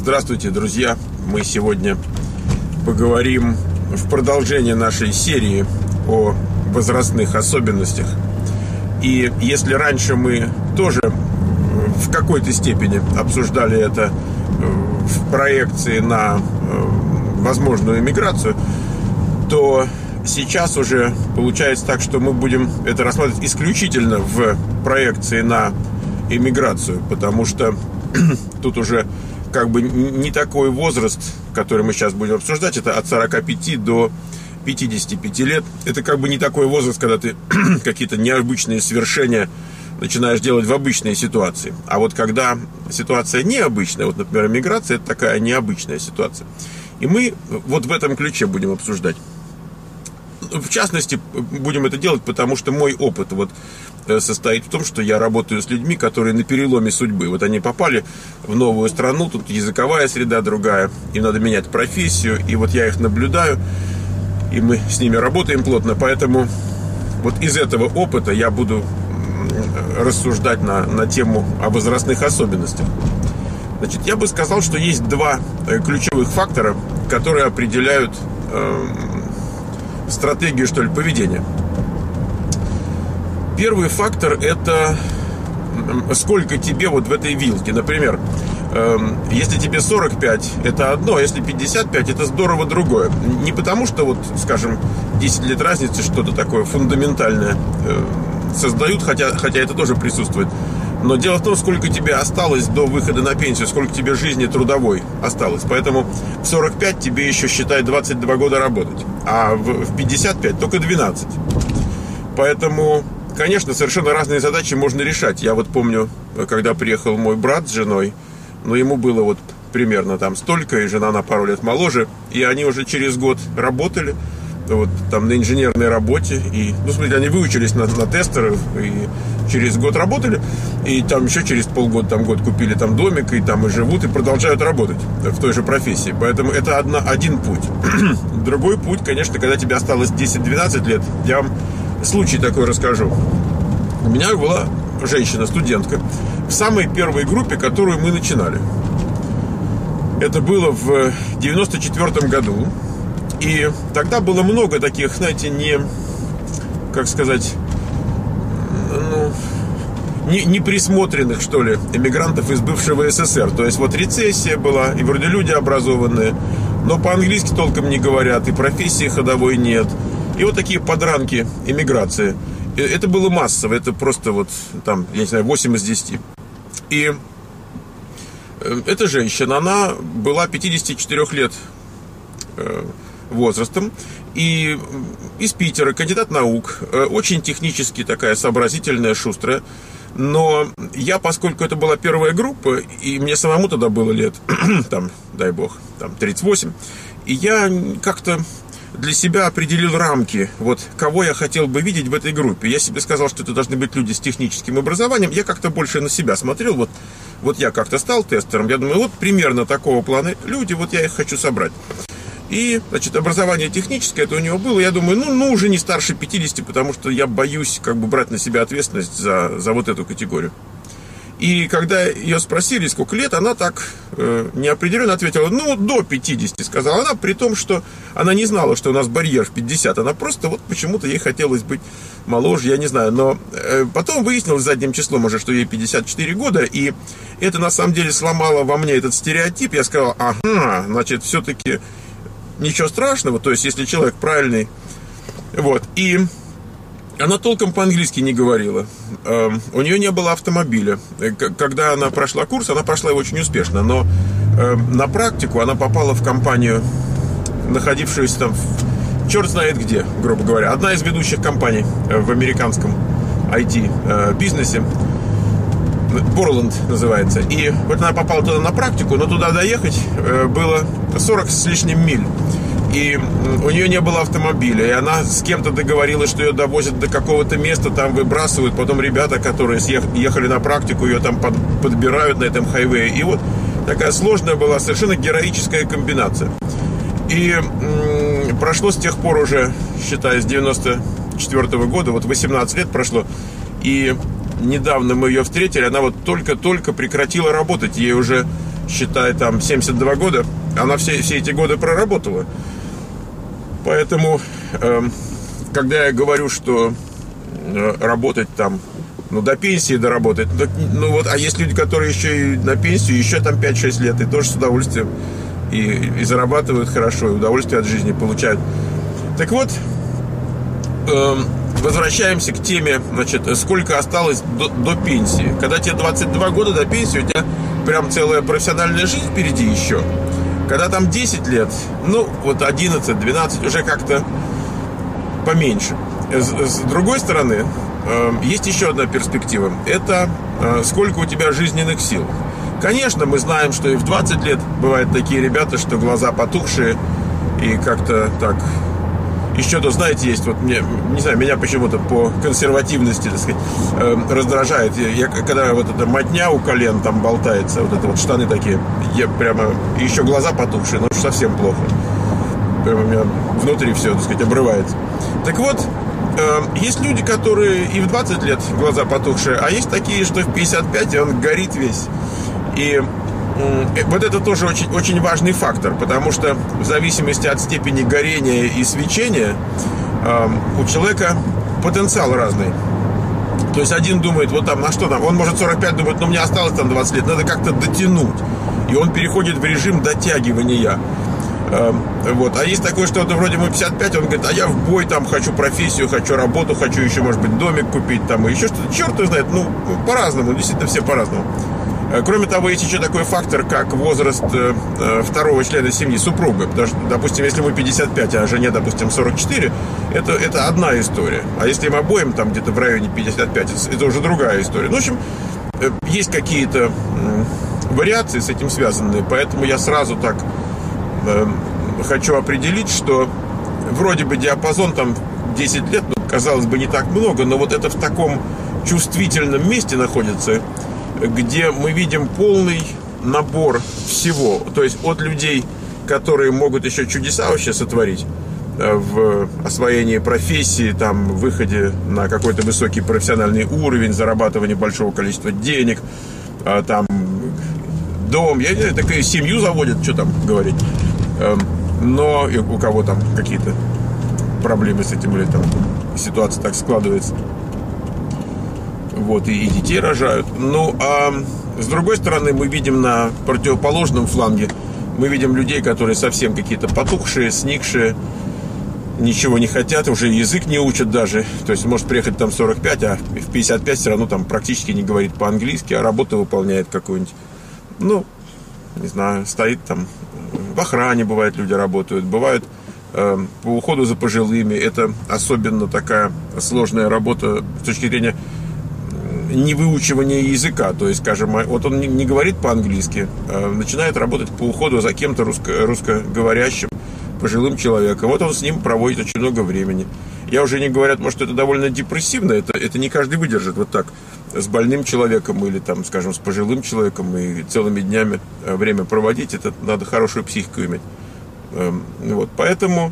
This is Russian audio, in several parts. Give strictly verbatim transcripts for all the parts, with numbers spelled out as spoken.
Здравствуйте, друзья! Мы сегодня поговорим в продолжение нашей серии о возрастных особенностях. И если раньше мы тоже в какой-то степени обсуждали это в проекции на возможную эмиграцию, то сейчас уже получается так, что мы будем это рассматривать исключительно в проекции на эмиграцию, потому что тут уже как бы не такой возраст, который мы сейчас будем обсуждать, это от сорока пяти до пятидесяти пяти лет. Это как бы не такой возраст, когда ты какие-то необычные свершения начинаешь делать в обычной ситуации. А вот когда ситуация необычная, вот, например, эмиграция, это такая необычная ситуация. И мы вот в этом ключе будем обсуждать. В частности, будем это делать, потому что мой опыт вот состоит в том, что я работаю с людьми, которые на переломе судьбы. Вот они попали в новую страну, тут языковая среда другая, им надо менять профессию, и вот я их наблюдаю, и мы с ними работаем плотно, поэтому вот из этого опыта я буду рассуждать на, на тему о возрастных особенностях. Значит, я бы сказал, что есть два ключевых фактора, которые определяют э, стратегию, что ли, поведения. Первый фактор – это сколько тебе вот в этой вилке. Например, э, если тебе сорок пять – это одно, а если пятьдесят пять – это здорово другое. Не потому, что, вот, скажем, десять лет разницы что-то такое фундаментальное э, создают, хотя, хотя это тоже присутствует. Но дело в том, сколько тебе осталось до выхода на пенсию, сколько тебе жизни трудовой осталось. Поэтому в сорок пять тебе еще, считай, двадцать два года работать, а в пятьдесят пять только двенадцать. Поэтому, конечно, совершенно разные задачи можно решать. Я вот помню, когда приехал мой брат с женой, ну, ему было вот примерно там столько, и жена на пару лет моложе, и они уже через год работали, вот там на инженерной работе, и, ну, смотрите, они выучились на, на тестеров, и через год работали, и там еще через полгода, там год купили там домик, и там и живут, и продолжают работать в той же профессии. Поэтому это одна, один путь. Другой путь, конечно, когда тебе осталось десять-двенадцать лет, я вам случай такой расскажу. У меня была женщина, студентка, в самой первой группе, которую мы начинали. Это было в девяносто четвёртом году. И тогда было много таких, знаете, не, как сказать, ну, не, не присмотренных, что ли, эмигрантов из бывшего СССР. То есть вот рецессия была, и вроде люди образованные, но по-английски толком не говорят, и профессии ходовой нет. И вот такие подранки эмиграции. Это было массово, это просто вот там, я не знаю, восемь из десяти. И эта женщина, она была пятидесяти четырёх лет возрастом, и из Питера, кандидат наук, очень технически такая сообразительная, шустрая. Но я, поскольку это была первая группа, и мне самому тогда было лет, там, дай бог, там, тридцать восемь, и я как-то для себя определил рамки, вот, кого я хотел бы видеть в этой группе. Я себе сказал, что это должны быть люди с техническим образованием. Я как-то больше на себя смотрел, вот, вот я как-то стал тестером, я думаю, вот примерно такого плана люди, вот я их хочу собрать. И, значит, образование техническое это у него было. Я думаю, ну, ну уже не старше пятидесяти, потому что я боюсь как бы брать на себя ответственность за, за вот эту категорию. И когда ее спросили, сколько лет, она так э, неопределенно ответила, ну, до пятидесяти, сказала она, при том, что она не знала, что у нас барьер в пятьдесят. Она просто вот почему-то ей хотелось быть моложе, я не знаю. Но э, потом выяснилось задним числом уже, что ей пятьдесят четыре года, и это на самом деле сломало во мне этот стереотип. Я сказал, ага, значит, все-таки ничего страшного, то есть если человек правильный. Вот, и она толком по-английски не говорила. У нее не было автомобиля. Когда она прошла курс, она прошла его очень успешно, но на практику она попала в компанию, находившуюся там в черт знает где, грубо говоря. Одна из ведущих компаний в американском ай ти-бизнесе, Borland называется. И вот она попала туда на практику, но туда доехать было сорок с лишним миль. И у нее не было автомобиля. И она с кем-то договорилась, что ее довозят до какого-то места, там выбрасывают. Потом ребята, которые ехали на практику, ее там подбирают на этом хайвее. И вот такая сложная была, совершенно героическая комбинация. И м- прошло с тех пор уже, считая, с девяносто четвёртого года, вот восемнадцать лет прошло. И недавно мы ее встретили, она вот только-только прекратила работать. Ей уже считай, там семьдесят два года, она все, все эти годы проработала. Поэтому, э, когда я говорю, что э, работать там, ну, до пенсии доработать, ну, ну вот, а есть люди, которые еще и на пенсию, еще там пять-шесть лет, и тоже с удовольствием и, и зарабатывают хорошо, и удовольствие от жизни получают. Так вот, э, возвращаемся к теме, значит, сколько осталось до, до пенсии. Когда тебе двадцать два года до пенсии, у тебя прям целая профессиональная жизнь впереди еще. Когда там десять лет, ну, вот одиннадцать-двенадцать, уже как-то поменьше. С, с другой стороны, э, есть еще одна перспектива. Это э, сколько у тебя жизненных сил. Конечно, мы знаем, что и в двадцать лет бывают такие ребята, что глаза потухшие и как-то так... Еще-то, знаете, есть, вот мне, не знаю, меня почему-то по консервативности, так сказать, э, раздражает. Я, когда вот эта мотня у колен там болтается, вот это вот штаны такие, я прямо, еще глаза потухшие, ну, совсем плохо. Прямо у меня внутри все, так сказать, обрывается. Так вот, э, есть люди, которые и в двадцать лет глаза потухшие, а есть такие, что в пятьдесят пять, и он горит весь. И вот это тоже очень, очень важный фактор, потому что в зависимости от степени горения и свечения э, у человека потенциал разный. То есть один думает, вот там, на что там, он может сорок пять думать, ну мне осталось там двадцать лет, надо как-то дотянуть. И он переходит в режим дотягивания. Э, вот. А есть такое, что это вроде ему пятьдесят пять, он говорит, а я в бой там хочу профессию, хочу работу, хочу еще, может быть, домик купить там и еще что-то. Черт его знает, ну по-разному, действительно все по-разному. Кроме того, есть еще такой фактор, как возраст э, второго члена семьи, супруга. Потому что, допустим, если ему пятьдесят пять, а жене, допустим, сорок четыре, это, это одна история. А если им обоим там где-то в районе пятьдесят пять, это уже другая история. Ну, в общем, э, есть какие-то э, вариации с этим связанные. Поэтому я сразу так э, хочу определить, что вроде бы диапазон там десять лет, ну, казалось бы, не так много, но вот это в таком чувствительном месте находится, где мы видим полный набор всего. То есть от людей, которые могут еще чудеса вообще сотворить в освоении профессии, там, в выходе на какой-то высокий профессиональный уровень, зарабатывании большого количества денег, там, дом, я не знаю, такую семью заводят, что там говорить. Но и у кого там какие-то проблемы с этим, или там ситуация так складывается. Вот, и, и детей рожают. Ну, а с другой стороны, мы видим на противоположном фланге, мы видим людей, которые совсем какие-то потухшие, сникшие, ничего не хотят, уже язык не учат даже. То есть может приехать там сорок пять, а в пятьдесят пять все равно там практически не говорит по-английски, а работу выполняет какую-нибудь. Ну, не знаю, стоит там, в охране бывает люди работают, бывают э, по уходу за пожилыми. Это особенно такая сложная работа с точки зрения не выучивание языка, то есть, скажем, вот он не говорит по-английски, а начинает работать по уходу за кем-то русско, русскоговорящим, пожилым человеком. Вот он с ним проводит очень много времени. Я уже не говорю, может, это довольно депрессивно, это, это не каждый выдержит вот так с больным человеком или, там, скажем, с пожилым человеком и целыми днями время проводить. Это надо хорошую психику иметь. Вот, поэтому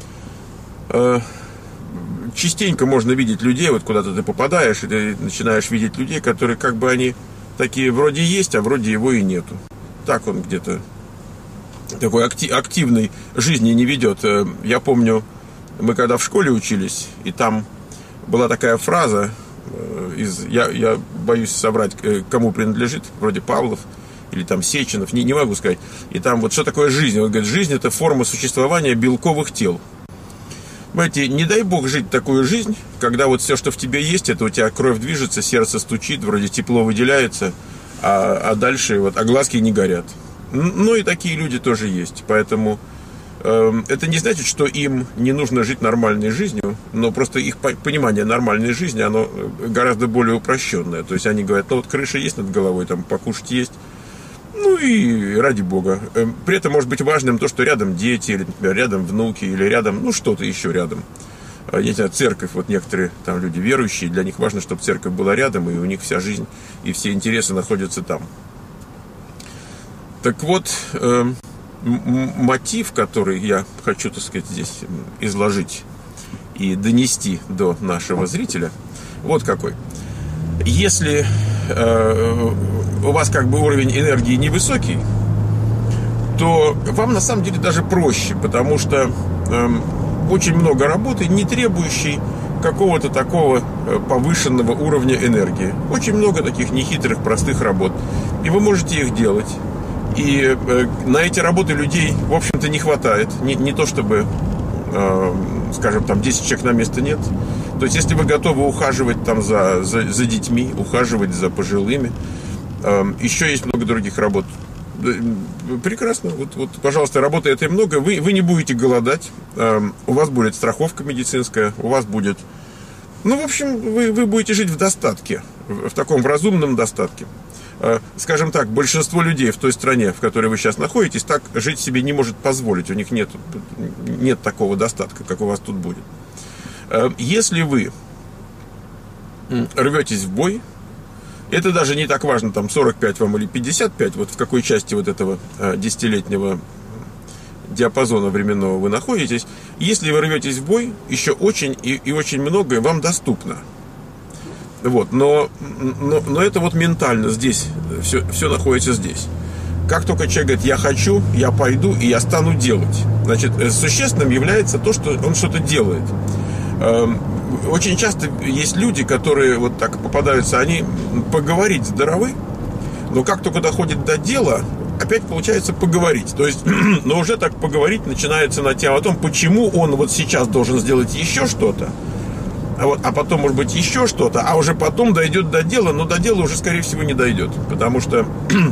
частенько можно видеть людей, вот куда-то ты попадаешь, и ты начинаешь видеть людей, которые как бы они такие вроде есть, а вроде его и нету. Так он где-то такой актив, активной жизни не ведет. Я помню, мы когда в школе учились, и там была такая фраза, из, я, я боюсь соврать, кому принадлежит, вроде Павлов или там Сеченов, не, не могу сказать. И там вот что такое жизнь? Он говорит, жизнь — это форма существования белковых тел. Понимаете, не дай бог жить такую жизнь, когда вот все, что в тебе есть, это у тебя кровь движется, сердце стучит, вроде тепло выделяется, а, а дальше вот, а глазки не горят. Ну и такие люди тоже есть. Поэтому э, это не значит, что им не нужно жить нормальной жизнью, но просто их понимание нормальной жизни, оно гораздо более упрощенное. То есть они говорят, ну вот крыша есть над головой, там покушать есть. Ну и ради бога. При этом может быть важным то, что рядом дети, или, например, рядом внуки, или рядом, ну, что-то еще рядом. Я не знаю, церковь, вот некоторые там люди верующие, для них важно, чтобы церковь была рядом, и у них вся жизнь и все интересы находятся там. Так вот, э, мотив, который я хочу, так сказать, здесь изложить и донести до нашего зрителя, вот какой. Если э, у вас как бы уровень энергии невысокий, то вам на самом деле даже проще, потому что э, очень много работы, не требующей какого-то такого повышенного уровня энергии. Очень много таких нехитрых, простых работ. И вы можете их делать. И э, на эти работы людей, в общем-то, не хватает. Не, не то чтобы, э, скажем, там десять человек на место нет. То есть, если вы готовы ухаживать там за, за, за детьми, ухаживать за пожилыми, э, еще есть много других работ. Прекрасно. Вот, вот, пожалуйста, работы этой много. Вы, вы не будете голодать. Э, у вас будет страховка медицинская. У вас будет... Ну, в общем, вы, вы будете жить в достатке. В, в таком в разумном достатке. Э, скажем так, большинство людей в той стране, в которой вы сейчас находитесь, так жить себе не может позволить. У них нет, нет такого достатка, как у вас тут будет. Э, если вы рветесь в бой, это даже не так важно, там сорок пять вам или пятьдесят пять, вот в какой части вот этого десятилетнего диапазона временного вы находитесь. Если вы рветесь в бой, еще очень и, и очень многое вам доступно. Вот, но, но, но это вот ментально здесь, все, все находится здесь. Как только человек говорит, я хочу, я пойду и я стану делать, значит, существенным является то, что он что-то делает. Очень часто есть люди, которые вот так попадаются, они поговорить здоровы, но как только доходит до дела, опять получается поговорить. То есть, но уже так поговорить начинается на тему о том, почему он вот сейчас должен сделать еще что-то, а, вот, а потом, может быть, еще что-то, а уже потом дойдет до дела, но до дела уже, скорее всего, не дойдет. Потому что,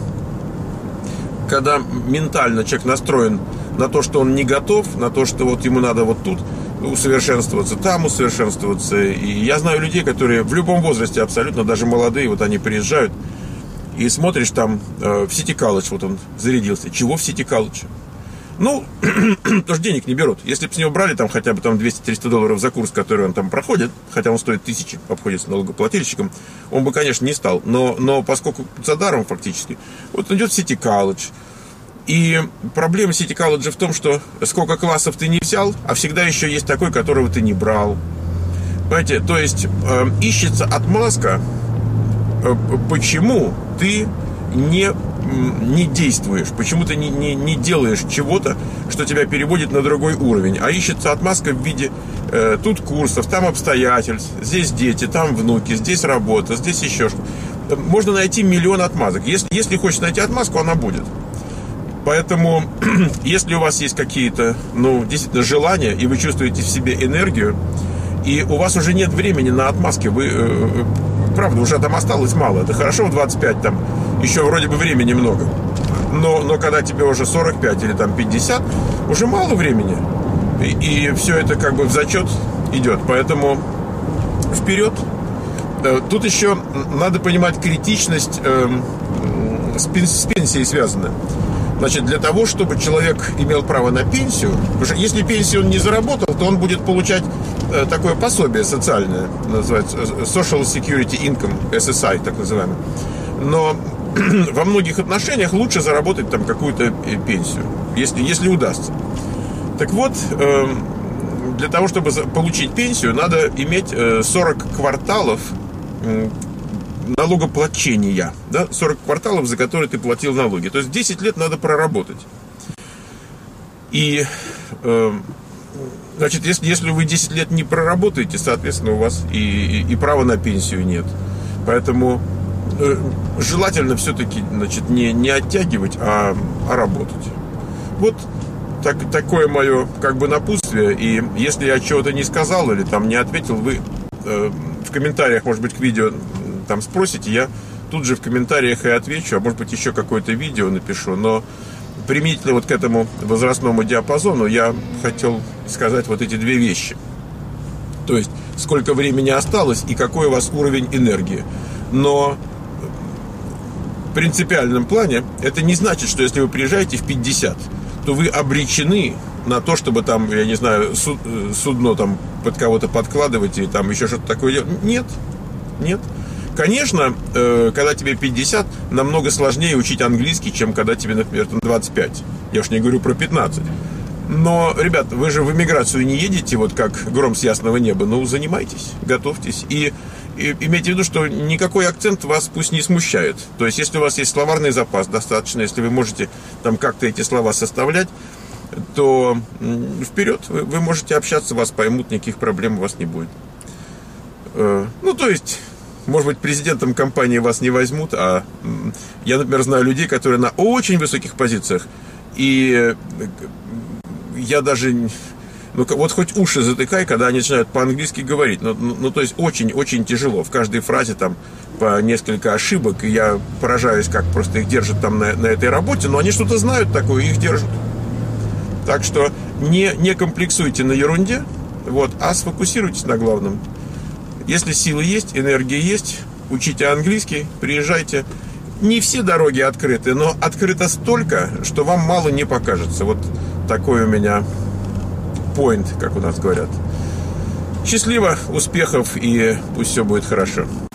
когда ментально человек настроен на то, что он не готов, на то, что вот ему надо вот тут усовершенствоваться, там усовершенствоваться. И я знаю людей, которые в любом возрасте, абсолютно, даже молодые, вот они приезжают, и смотришь там э, в City College, вот он зарядился. Чего в City College? Ну, тоже денег не берут. Если бы с него брали там хотя бы там двести-триста долларов за курс, который он там проходит, хотя он стоит тысячи, обходится налогоплательщиком, он бы, конечно, не стал. Но, но поскольку за даром фактически, вот он идет в City College. И проблема City College в том, что сколько классов ты не взял, а всегда еще есть такой, которого ты не брал. Понимаете, то есть э, ищется отмазка, э, почему ты не, не действуешь, почему ты не, не, не делаешь чего-то, что тебя переводит на другой уровень. А ищется отмазка в виде э, тут курсов, там обстоятельств, здесь дети, там внуки, здесь работа, здесь еще что-то. Можно найти миллион отмазок. Если, если хочешь найти отмазку, она будет. Поэтому, если у вас есть какие-то, ну, действительно желания, и вы чувствуете в себе энергию, и у вас уже нет времени на отмазки, вы, э, правда, уже там осталось мало, это хорошо в двадцать пять, там, еще вроде бы времени много, но, но когда тебе уже сорок пять или там пятьдесят, уже мало времени, и, и все это как бы в зачет идет, поэтому вперед. Тут еще надо понимать критичность э, с, с пенсией связанная. Значит, для того, чтобы человек имел право на пенсию, потому что если пенсию он не заработал, то он будет получать э, такое пособие социальное, называется Social Security Income, эс эс ай, так называемое. Но во многих отношениях лучше заработать там какую-то пенсию, если, если удастся. Так вот, э, для того, чтобы получить пенсию, надо иметь э, сорок кварталов э, налогоплачения, да, сорок кварталов, за которые ты платил налоги. То есть десять лет надо проработать. И, э, значит, если, если вы десять лет не проработаете, соответственно, у вас и, и, и права на пенсию нет. Поэтому э, желательно все-таки, значит, не, не оттягивать, а, а работать. Вот так, такое мое, как бы, напутствие. И если я чего-то не сказал или там не ответил, вы э, в комментариях, может быть, к видео там спросите, я тут же в комментариях и отвечу, а может быть еще какое-то видео напишу, но применительно вот к этому возрастному диапазону я хотел сказать вот эти две вещи. То есть, сколько времени осталось и какой у вас уровень энергии. Но в принципиальном плане это не значит, что если вы приезжаете в пятьдесят, то вы обречены на то, чтобы там, я не знаю, суд, судно там под кого-то подкладывать и там еще что-то такое делать. Нет, нет. Конечно, когда тебе пятьдесят, намного сложнее учить английский, чем когда тебе, например, двадцать пять. Я уж не говорю про пятнадцать. Но, ребят, вы же в эмиграцию не едете, вот как гром с ясного неба. Ну, занимайтесь, готовьтесь. И и, имейте в виду, что никакой акцент вас пусть не смущает. То есть, если у вас есть словарный запас достаточно, если вы можете там как-то эти слова составлять, то вперед, вы, вы можете общаться, вас поймут, никаких проблем у вас не будет. Ну, то есть, может быть, президентом компании вас не возьмут, а я, например, знаю людей, которые на очень высоких позициях, и я даже, ну, вот хоть уши затыкай, когда они начинают по-английски говорить, ну, ну, ну то есть, очень-очень тяжело, в каждой фразе там по несколько ошибок, и я поражаюсь, как просто их держат там на, на этой работе, но они что-то знают такое, их держат. Так что не, не комплексуйте на ерунде, вот, а сфокусируйтесь на главном. Если силы есть, энергия есть, учите английский, приезжайте. Не все дороги открыты, но открыто столько, что вам мало не покажется. Вот такой у меня point, как у нас говорят. Счастливо, успехов и пусть все будет хорошо.